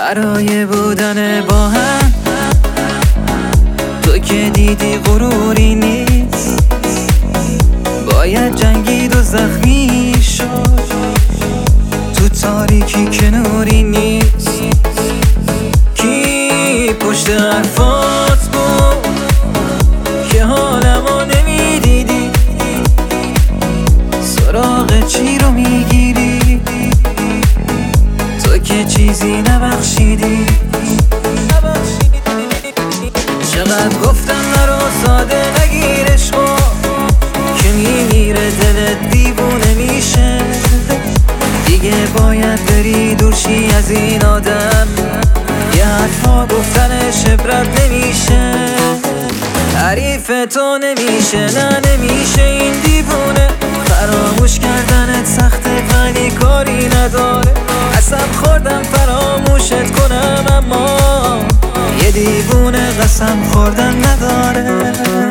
برای بودن با هم. تو که دیدی غروری نیست، باید جنگید و زخمی شد. تو تاریکی که نوری نیست، کی پشت حرفات بود که حالمو نمیدیدی؟ سراغ چی رو میگیری؟ تو که چیزی نبخشیدی. چقدر گفتم نرو ساده نگیرش خب که میمیره دلت دیوونه میشه. دیگه باید بری دورشی از این آدم، یه حرفا گفتنش عبرت نمیشه. حریف تو نمیشه، نه نمیشه این دیوونه. فراموش کردنت سخته ولی کاری نداره. قسم خوردم فراموشت کنم اما یه دیوونه قسم خوردن نداره.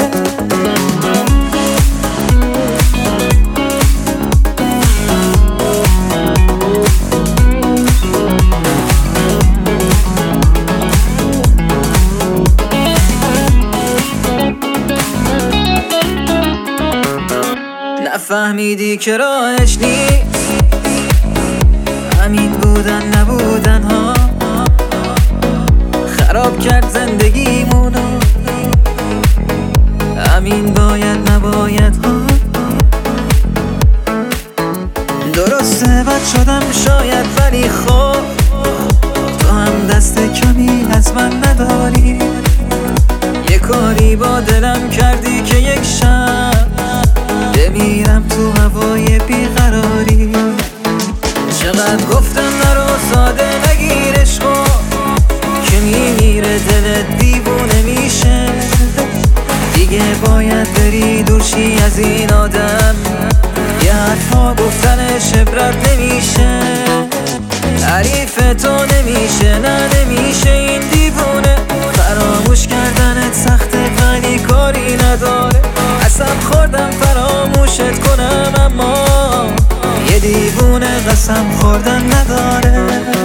نفهمیدی که راهش نیست همین بودن نبودن ها. خراب کرد زندگیمونو همین باید نباید ها. درسته بد شدم شاید ولی خب تو هم دست کمی از من نداری. یه کاری با دلم کردی که یک شب بمیرم تو هوای بیقراری. چقدر گفتم نرو ساده نگیرش خب که میمیره دلت دیوونه میشه. دیگه باید بری دورشی از این آدم، یه حرفا گفتنش عبرت نمیشه. حریف تو نمیشه، نه نمیشه این دیوونه. فراموش کردنت سخته ولی کاری نداره. قسم خوردم فراموشت کنم اما یه دیوونه قسم خوردن نداره.